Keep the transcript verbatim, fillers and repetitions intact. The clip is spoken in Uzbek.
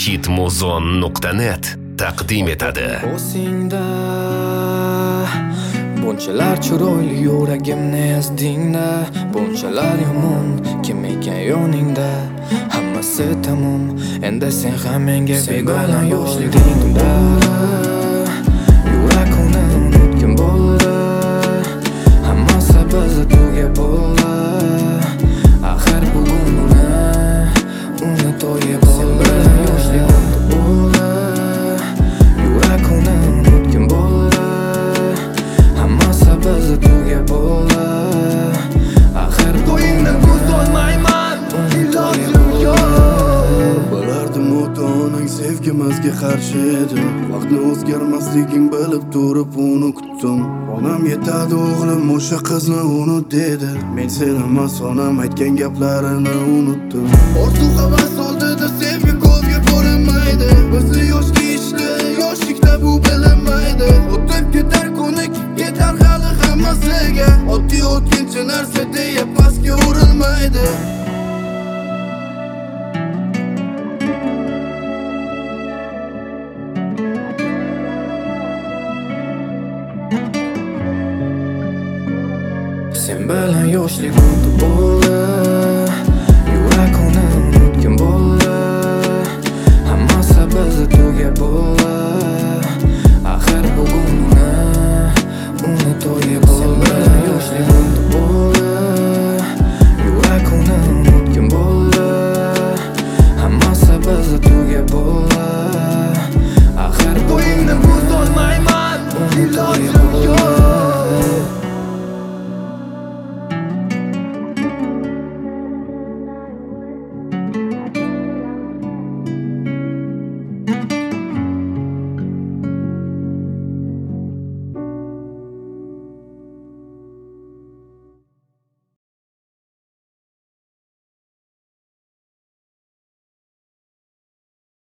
hitmuzon nuqta net taqdim etadi. O'zingda bunchalar chiroyli yuragimni ezdingda, bunchalar yomon kim ekan yoningda. Hammasi tamom, endi sen ham menga begona yoshligingda. Yurakni unutgim bo'ldi, hammasi bizni tugab bo'ldi. Axir bugun uni uni to'yib bo'ldi. Yoshligimda bo'ldi, yurakni unutgim bo'ldi, hammasi bizni tugab bo'ldi. Axir to'yingdan ko'z olmayman, ilojim yo'q. Bilardim ota-onang sevgimizga qarshi edi. Vaqtni o'zgarmasliging bilib turib uni kutdim. Onam yetadi o'g'lim o'sha qizni unut dedi. Men sen emas onam aytgan gaplarini unutdim. Orzu havas oldida sevgi ko'zga ko'rinmaydi. Bizni yoshga ishli, yoshlikda bu bilinmaydi. O'tib ketar ko'nik, ketar hali hammasiga. Oddiy o'tkinchi narsa deya pastga urilmaydi. sen bilan yoshligimda bo'ldi,